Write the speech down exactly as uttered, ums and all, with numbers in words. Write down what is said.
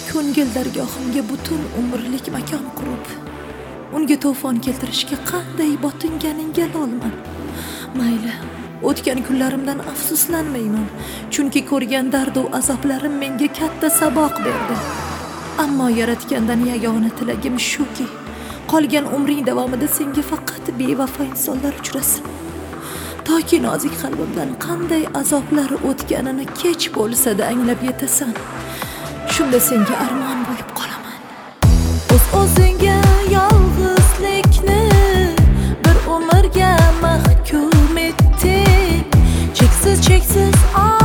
ko'ngil dargohimga butun umrlik makon qurib, unga to'fon keltirishga qanday botinganingga lolman. Mayli, o'tgan kunlarimdan afsuslanmayman, chunki ko'rgan dard va azoblarim menga katta saboq berdi. Ammo yaratgandan yagona tilagim shuki, qolgan umring davomida senga faqat bevafo insonlar uchrasin. Toki nozik qalbimdan qanday azoblar o'tganini kech bo'lsa-da anglab yetasan. Shunda senga armon bo'lib qolaman. O'z-o'zingga yolg'izlikni bir umrga mahkum etding. Cheksiz cheksiz